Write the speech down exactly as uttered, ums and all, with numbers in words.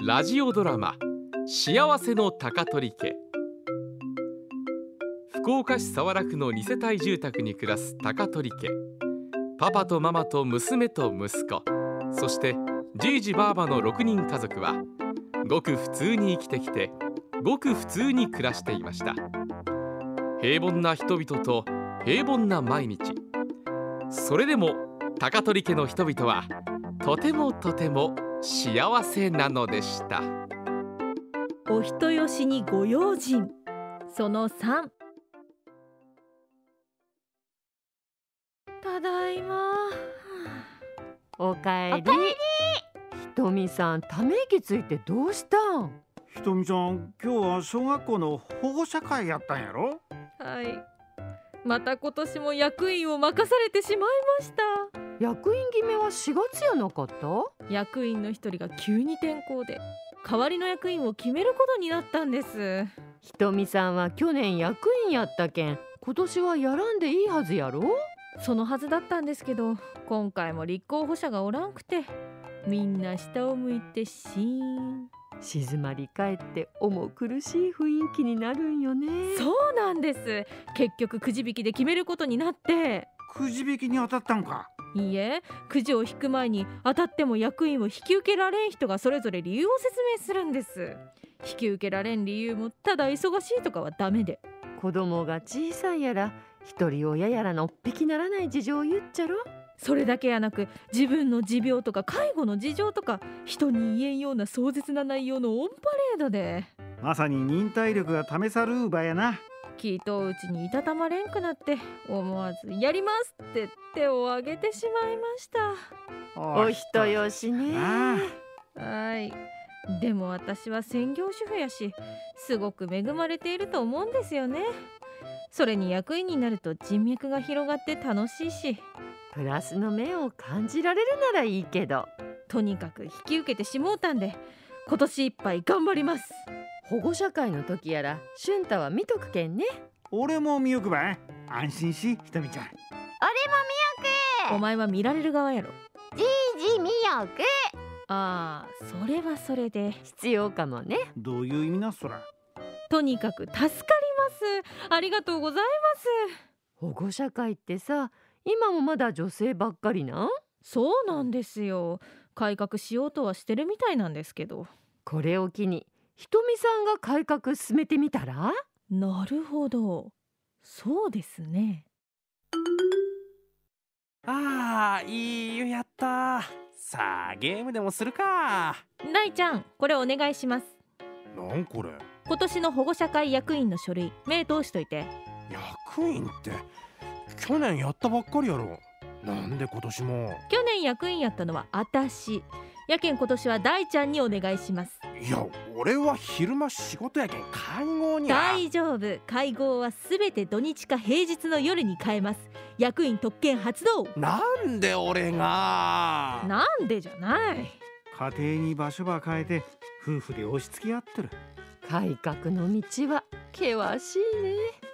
ラジオドラマ幸せの高取家。福岡市早良区のに世帯住宅に暮らす高取家。パパとママと娘と息子、そしてじいじばあばのろくにん家族はごく普通に生きてきて、ごく普通に暮らしていました。平凡な人々と平凡な毎日。それでも高取家の人々はとてもとても幸せなのでした。 お人よしにご用心。そのさん。ただいま。 おかえり。ひとみさん、ため息ついてどうしたん？ ひとみちゃん、今日は小学校の保護者会やったんやろ？ はい。また今年も役員を任されてしまいました。 役員決めはしがつやなかった？ 役員の一人が急に転校で、代わりの役員を決めることになったんです。 ひとみさんは去年役員やったけん、今年はやらんでいいはずやろ？ そのはずだったんですけど、今回も立候補者がおらんくて、みんな下を向いてシーン。 静まり返って重苦しい雰囲気になるんよね。 そうなんです。結局くじ引きで決めることになって。 くじ引きに当たったんか？ いいえ、くじを引く前に当たっても役員を引き受けられん人がそれぞれ理由を説明するんです。引き受けられん理由もただ忙しいとかはダメで、 子供が小さいやら一人親やらのっぴきならない事情を言っちゃろ。 それだけやなく、自分の持病とか介護の事情とか、人に言えんような壮絶な内容のオンパレードで、 まさに忍耐力が試さる場やな。 きっとうちにいたたまれんくなって、思わずやりますって手を挙げてしまいました。 お人よしね。 はい。でも私は専業主婦やし、すごく恵まれていると思うんですよね。それに役員になると人脈が広がって楽しいし、 プラスの面を感じられるならいいけど、 とにかく引き受けてしもうたんで、今年いっぱい頑張ります。 保護者会の時やら俊太は見とくけんね。 俺も見よくばい。安心し、ひとみちゃん。 俺も見よく。 お前は見られる側やろ。 じいじ見よく。 ああ、それはそれで必要かもね。 どういう意味なそら？ とにかく助かります。ありがとうございます。 保護者会ってさ、今もまだ女性ばっかりなん？ そうなんですよ。改革しようとはしてるみたいなんですけど。 これを機にひとみさんが改革進めてみたら？ なるほど、そうですね。 あー、いいよ、やった。さあゲームでもするか。 大ちゃん、これお願いします。 なんこれ？ 今年の保護者会役員の書類目通しといて。 役員って去年やったばっかりやろ。なんで今年も？ 去年役員やったのはあたしやけん、今年は大ちゃんにお願いします。 いや、俺は昼間仕事やけん会合には。 大丈夫、会合はすべて土日か平日の夜に変えます。役員特権発動。 なんで俺が？ なんでじゃない。 家庭に場所ば変えて夫婦で押し付け合ってる。 改革の道は険しいね。